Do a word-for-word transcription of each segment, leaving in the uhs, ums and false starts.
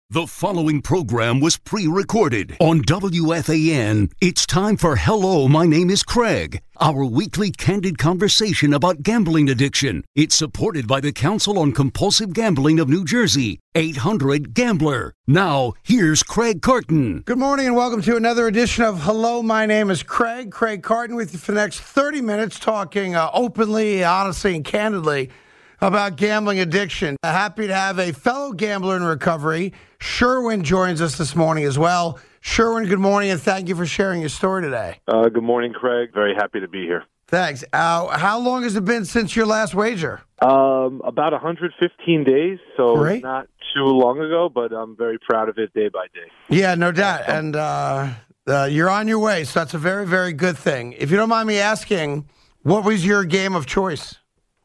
The following program was pre-recorded on W F A N. It's time for Hello, My Name is Craig, our weekly candid conversation about gambling addiction. It's supported by the Council on Compulsive Gambling of New Jersey, eight hundred gambler. Now, here's Craig Carton. Good morning and welcome to another edition of Hello, My Name is Craig. Craig Carton with you for the next thirty minutes talking uh, openly, honestly, and candidly about gambling addiction. Uh, happy to have a fellow gambler in recovery. Sherwin joins us this morning as well. Sherwin, good morning, and thank you for sharing your story today. Uh, good morning, Craig. Very happy to be here. Thanks. Uh, how long has it been since your last wager? Um, about one hundred fifteen days, so Great. Not too long ago, but I'm very proud of it day by day. Yeah, no doubt. And uh, uh, you're on your way, so that's a very, very good thing. If you don't mind me asking, what was your game of choice?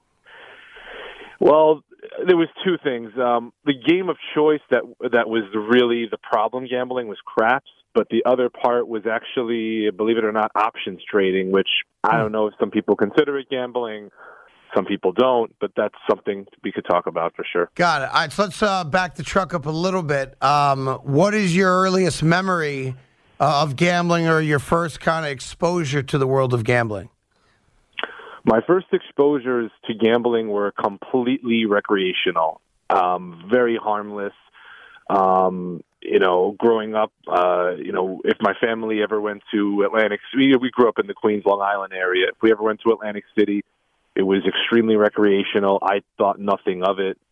Well, there was two things. Um, the game of choice that that was really the problem gambling was craps, but the other part was actually, believe it or not, options trading, which I don't know if some people consider it gambling. Some people don't, but that's something we could talk about for sure. Got it. All right, so let's uh, back the truck up a little bit. Um, what is your earliest memory uh, of gambling or your first kind of exposure to the world of gambling? My first exposures to gambling were completely recreational, um, very harmless. Um, you know, growing up, uh, you know, if my family ever went to Atlantic City, we grew up in the Queens, Long Island area. If we ever went to Atlantic City, it was extremely recreational. I thought nothing of it.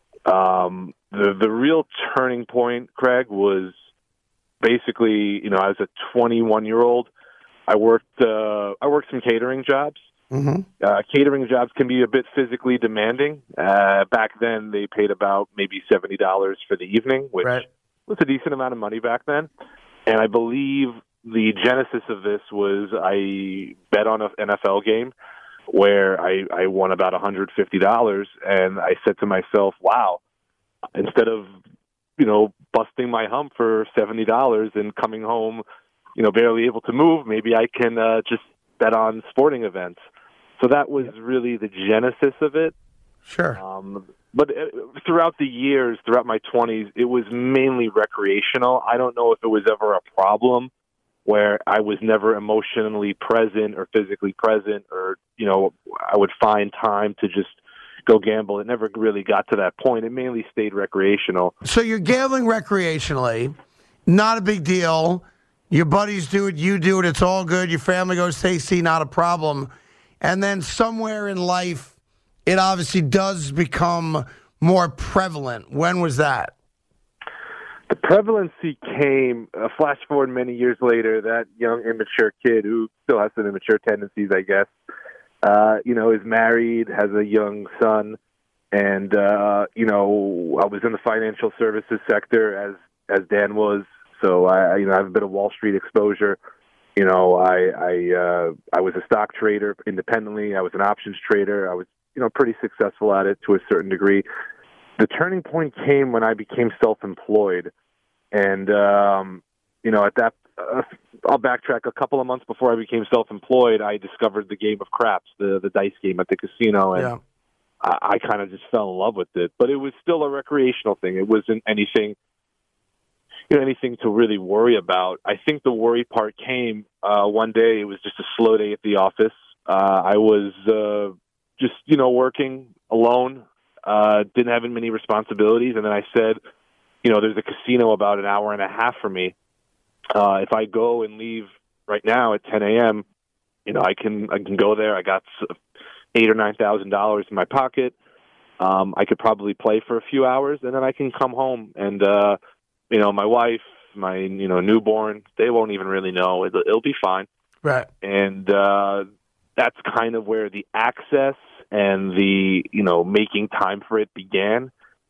Um, the the real turning point, Craig, was basically, you know, I was a twenty-one-year-old. I worked uh, I worked some catering jobs. Mm-hmm. Uh, catering jobs can be a bit physically demanding. Uh, back then, they paid about maybe seventy dollars for the evening, which right. was a decent amount of money back then. And I believe the genesis of this was I bet on an N F L game where I, I won about one hundred fifty dollars, and I said to myself, wow, instead of, you know, busting my hump for seventy dollars and coming home, you know, barely able to move, maybe I can uh, just bet on sporting events. So that was really the genesis of it. Sure. Um, but throughout the years, throughout my twenties, it was mainly recreational. I don't know if it was ever a problem where I was never emotionally present or physically present, or, you know, I would find time to just go gamble. It never really got to that point. It mainly stayed recreational. So you're gambling recreationally, not a big deal. Your buddies do it, you do it, it's all good. Your family goes, say, see, not a problem. And then somewhere in life, it obviously does become more prevalent. When was that? The prevalency came, uh, flash forward many years later, that young, immature kid who still has some immature tendencies, I guess, uh, you know, is married, has a young son, and, uh, you know, I was in the financial services sector as, as Dan was. So I, you know, I have a bit of Wall Street exposure. You know, I I, uh, I was a stock trader independently. I was an options trader. I was, you know, pretty successful at it to a certain degree. The turning point came when I became self-employed, and um, you know, at that, uh, I'll backtrack. A couple of months before I became self-employed, I discovered the game of craps, the the dice game at the casino, and yeah. I, I kind of just fell in love with it. But it was still a recreational thing. It wasn't anything. You know, anything to really worry about. I think the worry part came uh, one day. It was just a slow day at the office. Uh, I was uh, just, you know, working alone, uh, didn't have many responsibilities. And then I said, you know, there's a casino about an hour and a half from me. Uh, if I go and leave right now at ten a.m., you know, I can I can go there. I got eight or nine thousand dollars in my pocket. Um, I could probably play for a few hours, and then I can come home and. Uh, You know, my wife, my, you know, newborn, they won't even really know. It'll, it'll be fine. Right. And uh, that's kind of where the access and the, you know, making time for it began.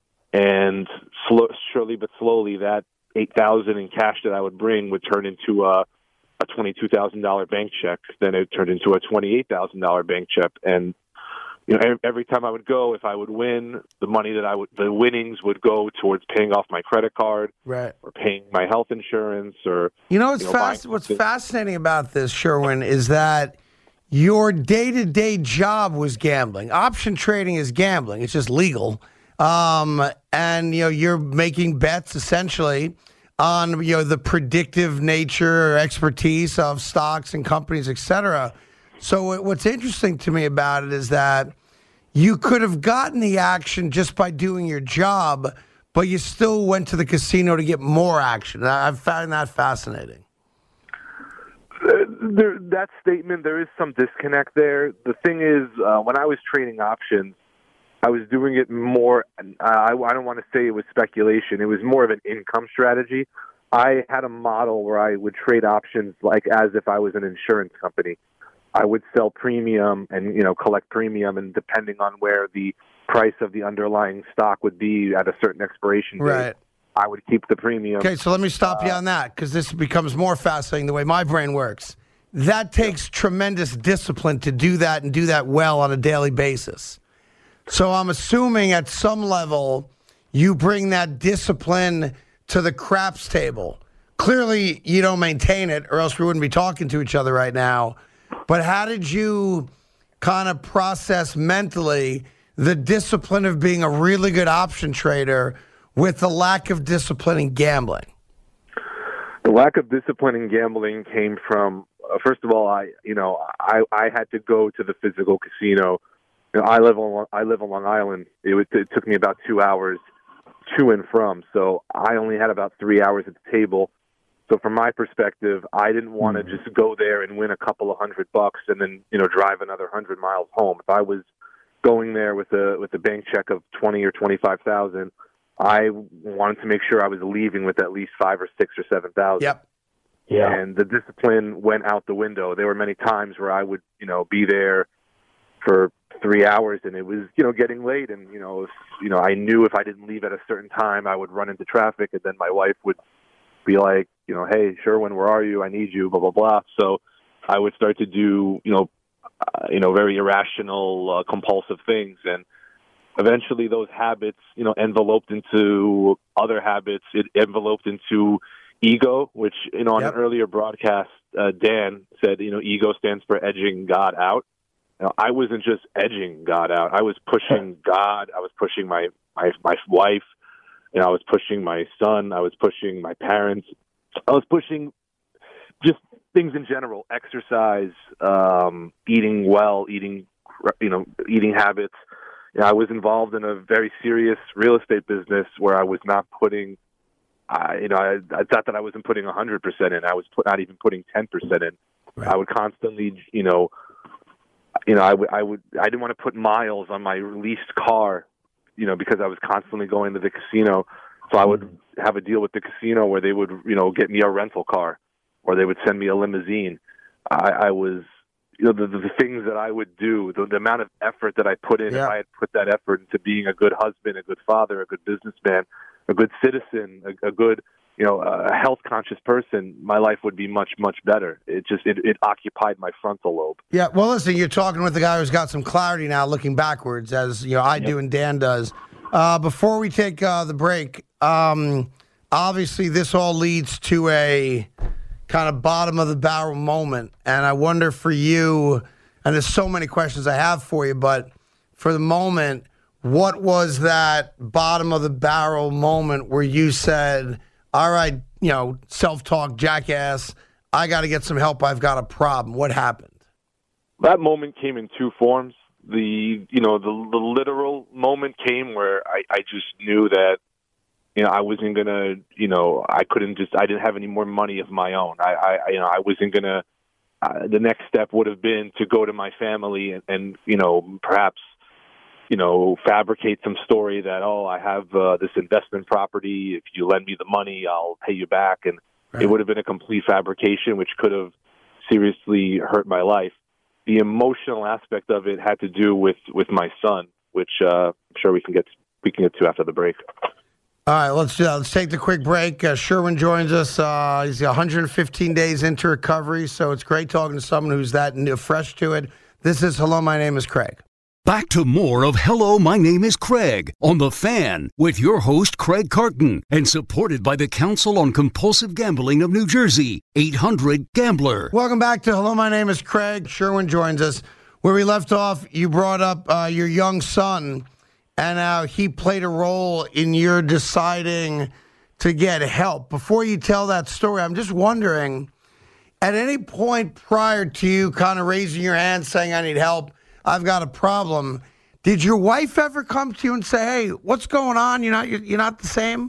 And slow, surely but slowly, that eight thousand dollars in cash that I would bring would turn into a, a twenty-two thousand dollars bank check. Then it turned into a twenty-eight thousand dollars bank check. And you know, every time I would go, if I would win, the money that I would, the winnings would go towards paying off my credit card, right, or paying my health insurance, or you know, what's you know, fast, what's fascinating about this, Sherwin, is that your day-to-day job was gambling. Option trading is gambling; it's just legal. Um, and, you know, you're making bets essentially on, you know, the predictive nature or expertise of stocks and companies, et cetera. So what's interesting to me about it is that you could have gotten the action just by doing your job, but you still went to the casino to get more action. I've found that fascinating. Uh, there, that statement, there is some disconnect there. The thing is, uh, when I was trading options, I was doing it more, uh, I, I don't want to say it was speculation. It was more of an income strategy. I had a model where I would trade options like as if I was an insurance company. I would sell premium and, you know, collect premium, and depending on where the price of the underlying stock would be at a certain expiration date, right. I would keep the premium. Okay, so let me stop uh, you on that, because this becomes more fascinating the way my brain works. That takes tremendous discipline to do that and do that well on a daily basis. So I'm assuming at some level you bring that discipline to the craps table. Clearly you don't maintain it, or else we wouldn't be talking to each other right now. But how did you kind of process mentally the discipline of being a really good option trader with the lack of discipline in gambling? The lack of discipline in gambling came from, uh, first of all, I you know I, I had to go to the physical casino. You know, I live on I live on Long Island. It, was, it took me about two hours to and from, so I only had about three hours at the table. So from my perspective, I didn't want to just go there and win a couple of hundred bucks and then, you know, drive another hundred miles home. If I was going there with a with a bank check of twenty or twenty five thousand, I wanted to make sure I was leaving with at least five or six or seven thousand. Yep. Yeah. And the discipline went out the window. There were many times where I would, you know, be there for three hours and it was, you know, getting late, and you know, if, you know, I knew if I didn't leave at a certain time, I would run into traffic, and then my wife would be like, you know, hey, Sherwin, where are you? I need you, blah, blah, blah. So I would start to do, you know, uh, you know, very irrational, uh, compulsive things. And eventually those habits, you know, enveloped into other habits. It enveloped into ego, which, you know, on yep. an earlier broadcast, uh, Dan said, you know, ego stands for edging God out. You know, I wasn't just edging God out. I was pushing God. I was pushing my, my, my wife. You know, I was pushing my son. I was pushing my parents. I was pushing just things in general, exercise, um, eating well, eating, you know, eating habits. You know, I was involved in a very serious real estate business where I was not putting, uh, you know, I, I thought that I wasn't putting one hundred percent in. I was put, not even putting ten percent in. Right. I would constantly, you know, you know, I would, I would, I didn't want to put miles on my leased car, you know, because I was constantly going to the casino. So I would have a deal with the casino where they would, you know, get me a rental car, or they would send me a limousine. I, I was, you know, the, the things that I would do, the, the amount of effort that I put in, yeah. if I had put that effort into being a good husband, a good father, a good businessman, a good citizen, a, a good, you know, a health-conscious person, my life would be much, much better. It just, it, it occupied my frontal lobe. Yeah, well, listen, you're talking with the guy who's got some clarity now looking backwards, as, you know, I yep. do and Dan does. Uh, before we take uh, the break, um, obviously this all leads to a kind of bottom-of-the-barrel moment, and I wonder for you, and there's so many questions I have for you, but for the moment, what was that bottom-of-the-barrel moment where you said, all right, you know, self-talk jackass, I got to get some help, I've got a problem? What happened? That moment came in two forms. The, you know, the, the literal moment came where I, I just knew that, you know, I wasn't going to, you know, I couldn't just, I didn't have any more money of my own. I, I you know, I wasn't going to, uh, the next step would have been to go to my family and, and, you know, perhaps, you know, fabricate some story that, oh, I have uh, this investment property. If you lend me the money, I'll pay you back. And right. it would have been a complete fabrication, which could have seriously hurt my life. The emotional aspect of it had to do with, with my son, which uh, I'm sure we can get we can get to after the break. All right, let's uh, let's take the quick break. Uh, Sherwin joins us. Uh, he's one hundred fifteen days into recovery, so it's great talking to someone who's that new, fresh to it. This is Hello, My Name is Craig. Back to more of Hello, My Name is Craig on The Fan with your host, Craig Carton, and supported by the Council on Compulsive Gambling of New Jersey, eight hundred gambler. Welcome back to Hello, My Name is Craig. Sherwin joins us. Where we left off, you brought up uh, your young son and how he played a role in your deciding to get help. Before you tell that story, I'm just wondering, at any point prior to you kind of raising your hand saying, I need help, I've got a problem, did your wife ever come to you and say, hey, what's going on? You're not, you're, you're not the same?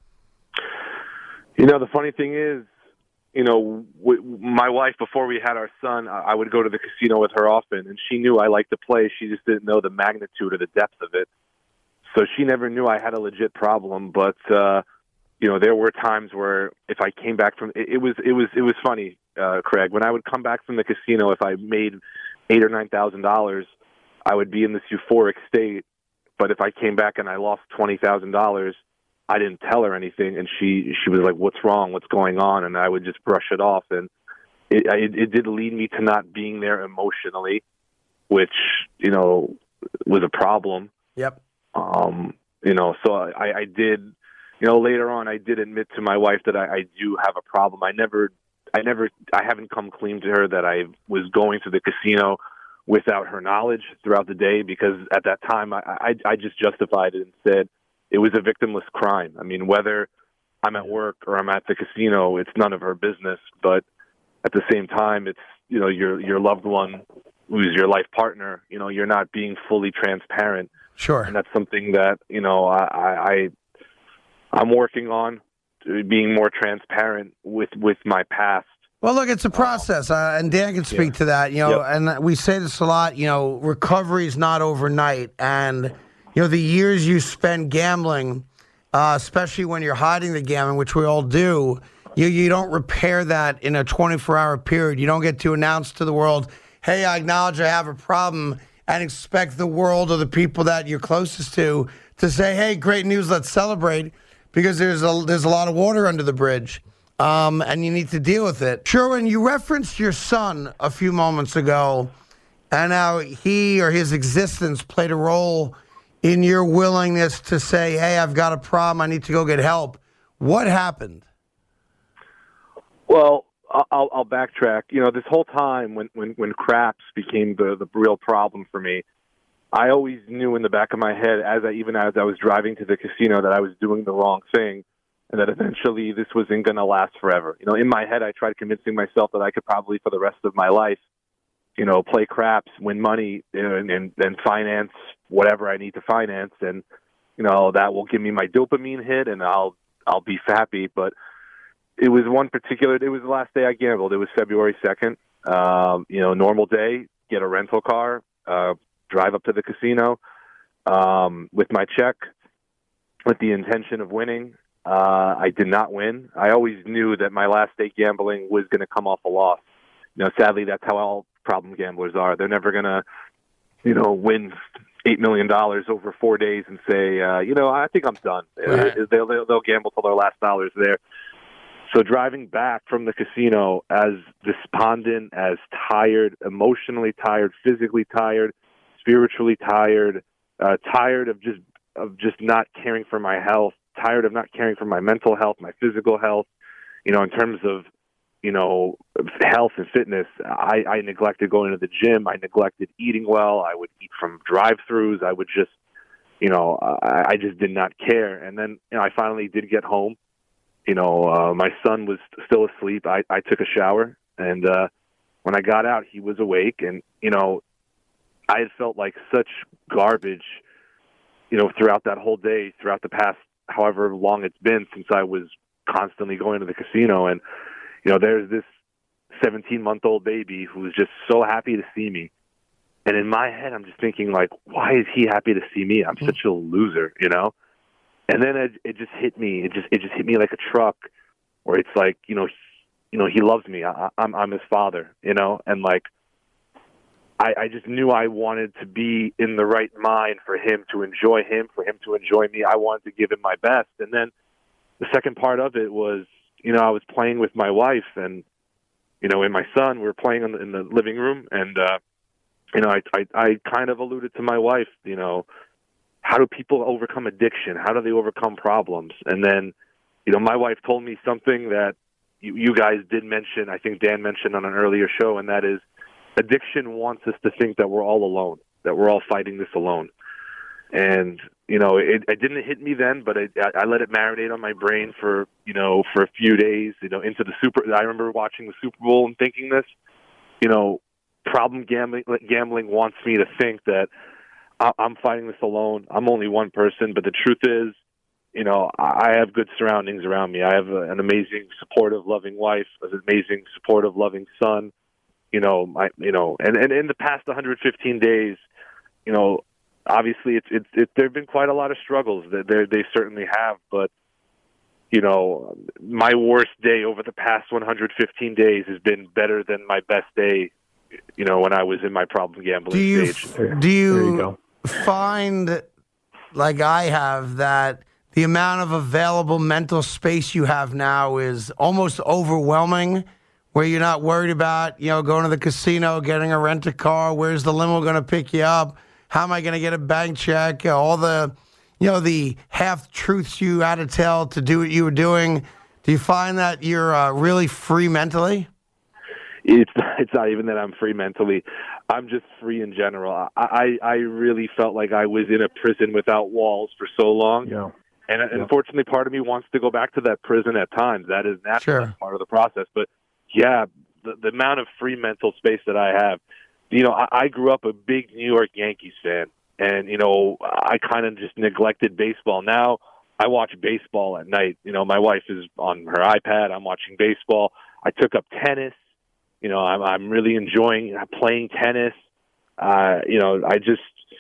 You know, the funny thing is, you know, w- my wife, before we had our son, I-, I would go to the casino with her often, and she knew I liked to play. She just didn't know the magnitude or the depth of it. So she never knew I had a legit problem. But, uh, you know, there were times where if I came back from it, it was it was it was funny, uh, Craig. When I would come back from the casino, if I made eight or nine thousand dollars, I would be in this euphoric state. But if I came back and I lost twenty thousand dollars, I didn't tell her anything, and she she was like, "What's wrong? What's going on?" And I would just brush it off, and it it, it did lead me to not being there emotionally, which you know was a problem. Yep. Um, you know, so I, I did. You know, later on, I did admit to my wife that I, I do have a problem. I never, I never, I haven't come clean to her that I was going to the casino without her knowledge throughout the day, because at that time I, I, I just justified it and said it was a victimless crime. I mean, whether I'm at work or I'm at the casino, it's none of her business. But at the same time, it's, you know, your your loved one who's your life partner, you know, you're not being fully transparent. Sure. And that's something that, you know, I, I, I'm working on, being more transparent with, with my past. Well, look, it's a process, uh, and Dan can speak yeah. to that. You know, Yep. and we say this a lot. You know, recovery is not overnight, and you know the years you spend gambling, uh, especially when you're hiding the gambling, which we all do. You you don't repair that in a twenty-four hour period. You don't get to announce to the world, "Hey, I acknowledge I have a problem," and expect the world or the people that you're closest to to say, "Hey, great news, let's celebrate," because there's a there's a lot of water under the bridge. Um, and you need to deal with it. Sherwin, you referenced your son a few moments ago and how he or his existence played a role in your willingness to say, hey, I've got a problem, I need to go get help. What happened? Well, I'll, I'll backtrack. You know, this whole time when, when, when craps became the, the real problem for me, I always knew in the back of my head, as I, even as I was driving to the casino, that I was doing the wrong thing. And that eventually this wasn't going to last forever. You know, in my head, I tried convincing myself that I could probably, for the rest of my life, you know, play craps, win money, and, and, and finance whatever I need to finance, and you know that will give me my dopamine hit, and I'll I'll be happy. But it was one particular. It was the last day I gambled. It was February second. Um, you know, normal day. Get a rental car, uh, drive up to the casino um, with my check, with the intention of winning. Uh, I did not win. I always knew that my last day gambling was going to come off a loss. You know, sadly, that's how all problem gamblers are. They're never going to, you know, win eight million dollars over four days and say, uh, you know, I think I'm done. Right. They'll, they'll, they'll gamble till their last dollar's there. So driving back from the casino as despondent, as tired, emotionally tired, physically tired, spiritually tired, uh, tired of just of just not caring for my health, tired of not caring for my mental health, my physical health, you know, in terms of, you know, health and fitness. I, I neglected going to the gym. I neglected eating well. I would eat from drive-thrus. I would just, you know, I, I just did not care. And then, you know, I finally did get home. You know, uh, my son was still asleep. I, I took a shower. And uh, when I got out, he was awake. And, you know, I had felt like such garbage, you know, throughout that whole day, throughout the past however long it's been since I was constantly going to the casino. And, you know, there's this seventeen-month-old baby who's just so happy to see me. And in my head, I'm just thinking, like, why is he happy to see me? I'm such a loser, you know? And then it, it just hit me. It just it just hit me like a truck, where it's like, you know, he, you know, he loves me. I, I'm I'm his father, you know? And, like, I, I just knew I wanted to be in the right mind for him to enjoy him, for him to enjoy me. I wanted to give him my best. And then the second part of it was, you know, I was playing with my wife and, you know, and my son. We were playing in the, in the living room. And, uh, you know, I, I, I kind of alluded to my wife, you know, how do people overcome addiction? How do they overcome problems? And then, you know, my wife told me something that you, you guys did mention, I think Dan mentioned on an earlier show, and that is, addiction wants us to think that we're all alone, that we're all fighting this alone. And you know, it, it didn't hit me then, but it, I, I let it marinate on my brain for, you know, for a few days, you know, into the Super. I remember watching the Super Bowl and thinking this, you know, problem gambling, gambling wants me to think that I, I'm fighting this alone. I'm only one person, but the truth is, you know, I have good surroundings around me. I have a, an amazing, supportive, loving wife, an amazing, supportive, loving son. You know, my, you know, and, and in the past one hundred fifteen days, you know, obviously it's it's it, there have been quite a lot of struggles. That they they certainly have, but you know, my worst day over the past one hundred fifteen days has been better than my best day. You know, when I was in my problem gambling do you, stage. Do you, there you go. find, like I have, that the amount of available mental space you have now is almost overwhelming, where you're not worried about, you know, going to the casino, getting a rent-a-car, where's the limo going to pick you up, how am I going to get a bank check, all the, you know, the half-truths you had to tell to do what you were doing. Do you find that you're uh, really free mentally? It's it's not even that I'm free mentally. I'm just free in general. I, I, I really felt like I was in a prison without walls for so long. Yeah. And yeah. unfortunately, part of me wants to go back to that prison at times. That is natural. Sure. Part of the process. But, yeah, the, the amount of free mental space that I have. You know, I, I grew up a big New York Yankees fan. And, you know, I kind of just neglected baseball. Now I watch baseball at night. You know, my wife is on her iPad. I'm watching baseball. I took up tennis. You know, I'm, I'm really enjoying playing tennis. Uh, you know, I just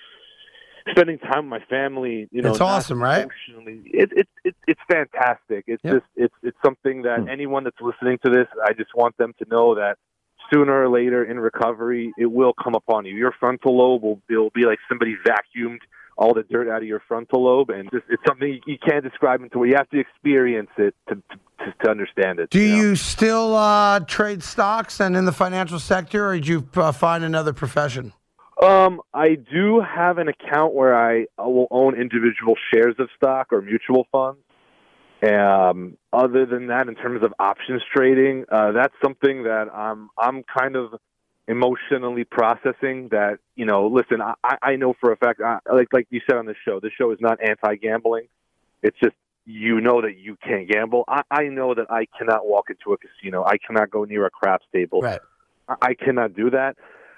spending time with my family. You know, it's awesome, right? It, it, it, it's fantastic. It's yep. just it's it's something that hmm. anyone that's listening to this, I just want them to know that sooner or later in recovery, it will come upon you. Your frontal lobe will, will be like somebody vacuumed all the dirt out of your frontal lobe, and just, it's something you can't describe until you have to experience it to to, to understand it. Do you, know? you still uh, trade stocks and in the financial sector, or did you uh, find another profession? Um, I do have an account where I will own individual shares of stock or mutual funds. Um, other than that, in terms of options trading, uh, that's something that I'm I'm kind of emotionally processing. That, you know, listen, I, I know for a fact, I, like like you said on this show, this show is not anti-gambling. It's just, you know that you can't gamble. I, I know that I cannot walk into a casino. I cannot go near a craps table. Right. I, I cannot do that.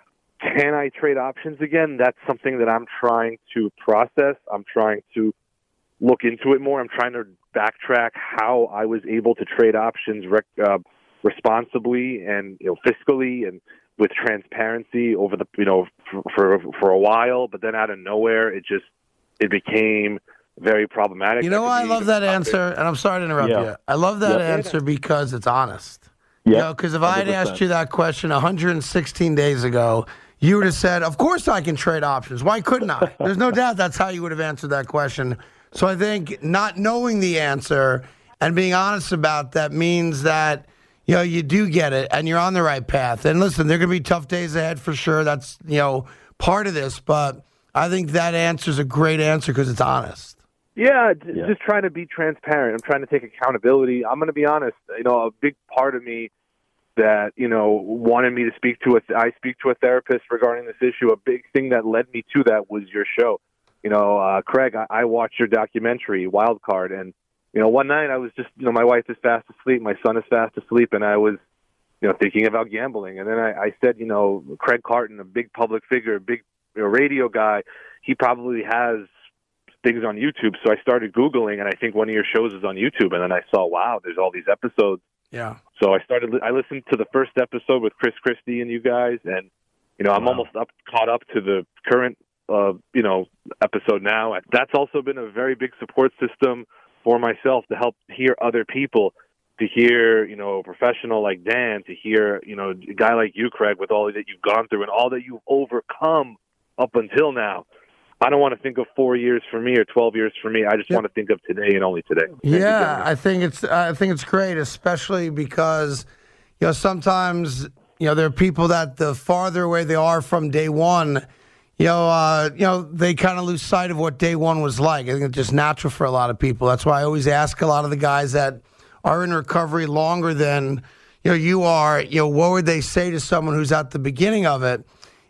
Can I trade options again? That's something that I'm trying to process. I'm trying to look into it more. I'm trying to backtrack how I was able to trade options rec- uh, responsibly and, you know, fiscally and with transparency over the, you know, for, for for a while. But then out of nowhere, it just it became very problematic. You know why I love that answer? And I'm sorry to interrupt yeah. you. I love that yeah. answer because it's honest. Yeah. You know, because if I had asked you that question one hundred sixteen days ago, you would have said, of course I can trade options. Why couldn't I? There's no doubt that's how you would have answered that question. So I think not knowing the answer and being honest about that means that, you know, you do get it and you're on the right path. And listen, there are going to be tough days ahead for sure. That's, you know, part of this. But I think that answer is a great answer because it's honest. Yeah, j- Yeah. just trying to be transparent. I'm trying to take accountability. I'm going to be honest. You know, a big part of me that, you know, wanted me to speak to a, th- I speak to a therapist regarding this issue. A big thing that led me to that was your show. You know, uh, Craig, I, I watched your documentary, Wild Card, and, you know, one night I was just, you know, my wife is fast asleep, my son is fast asleep, and I was, you know, thinking about gambling. And then I, I said, you know, Craig Carton, a big public figure, a big, you know, radio guy, he probably has things on YouTube. So I started Googling, and I think one of your shows is on YouTube. And then I saw, wow, there's all these episodes. Yeah. So I started, I listened to the first episode with Chris Christie and you guys, and, you know, I'm Wow. almost up, caught up to the current, uh, you know, episode now. That's also been a very big support system for myself to help hear other people, to hear, you know, a professional like Dan, to hear, you know, a guy like you, Craig, with all that you've gone through and all that you've overcome up until now. I don't want to think of four years for me or twelve years for me. I just Yep. want to think of today and only today. Yeah, I think it's I think it's great, especially because, you know, sometimes, you know, there are people that the farther away they are from day one, you know, uh, you know, they kind of lose sight of what day one was like. I think it's just natural for a lot of people. That's why I always ask a lot of the guys that are in recovery longer than, you know, you are, you know, what would they say to someone who's at the beginning of it?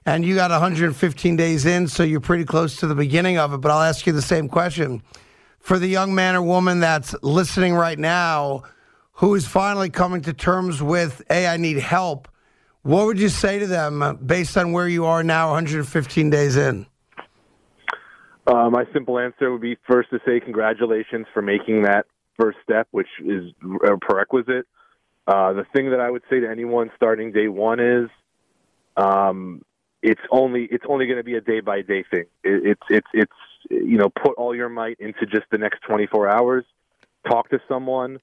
and you got one hundred fifteen days in, so you're pretty close to the beginning of it. But I'll ask you the same question. For the young man or woman that's listening right now who is finally coming to terms with, hey, I need help, what would you say to them based on where you are now, one hundred fifteen days in? Uh, my simple answer would be first to say congratulations for making that first step, which is a prerequisite. Uh, the thing that I would say to anyone starting day one is um, it's only it's only going to be a day by day thing. It, it's it's it's you know, put all your might into just the next twenty-four hours. Talk to someone.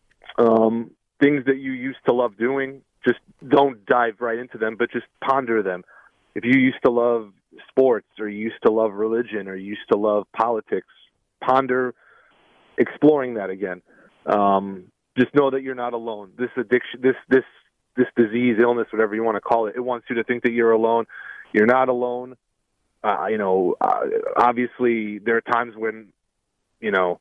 Um, things that you used to love doing, just don't dive right into them, but just ponder them. If you used to love sports, or you used to love religion, or you used to love politics, ponder exploring that again. Um, just know that you're not alone. This addiction, this this this disease, illness, whatever you want to call it, it wants you to think that you're alone. You're not alone. Uh, you know, uh, obviously there are times when, you know,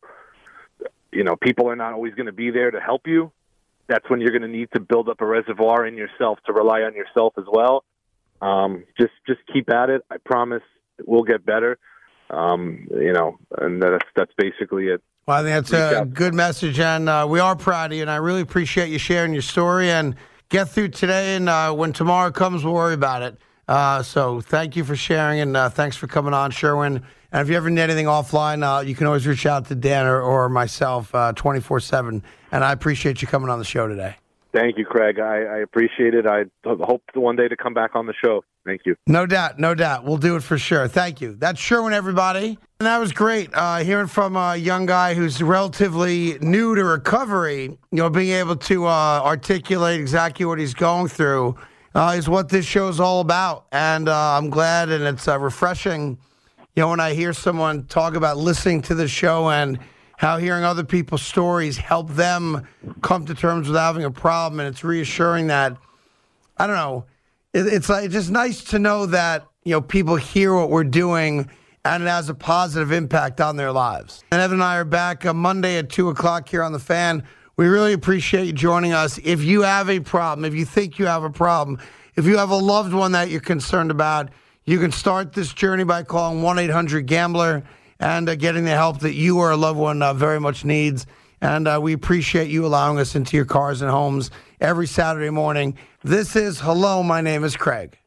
you know, people are not always going to be there to help you. That's when you're going to need to build up a reservoir in yourself to rely on yourself as well. Um, just, just keep at it. I promise it will get better. Um, you know, and that's, that's basically it. Well, I think that's a good message, and uh, we are proud of you, and I really appreciate you sharing your story, and get through today, and uh, when tomorrow comes, we'll worry about it. Uh, so thank you for sharing, and uh, thanks for coming on, Sherwin. And if you ever need anything offline, uh, you can always reach out to Dan or, or myself uh, twenty-four seven, and I appreciate you coming on the show today. Thank you, Craig. I, I appreciate it. I hope one day to come back on the show. Thank you. No doubt, no doubt. We'll do it for sure. Thank you. That's Sherwin, everybody. And that was great. Uh, hearing from a young guy who's relatively new to recovery, you know, being able to uh, articulate exactly what he's going through uh, is what this show is all about. And uh, I'm glad, and it's uh, refreshing, you know, when I hear someone talk about listening to the show and how hearing other people's stories help them come to terms with having a problem. And it's reassuring that, I don't know, it, it's like it's just nice to know that, you know, people hear what we're doing and it has a positive impact on their lives. And Evan and I are back on Monday at two o'clock here on The Fan. We really appreciate you joining us. If you have a problem, if you think you have a problem, if you have a loved one that you're concerned about, you can start this journey by calling one eight hundred gambler and uh, getting the help that you or a loved one uh, very much needs. And uh, we appreciate you allowing us into your cars and homes every Saturday morning. This is Hello, My Name is Craig.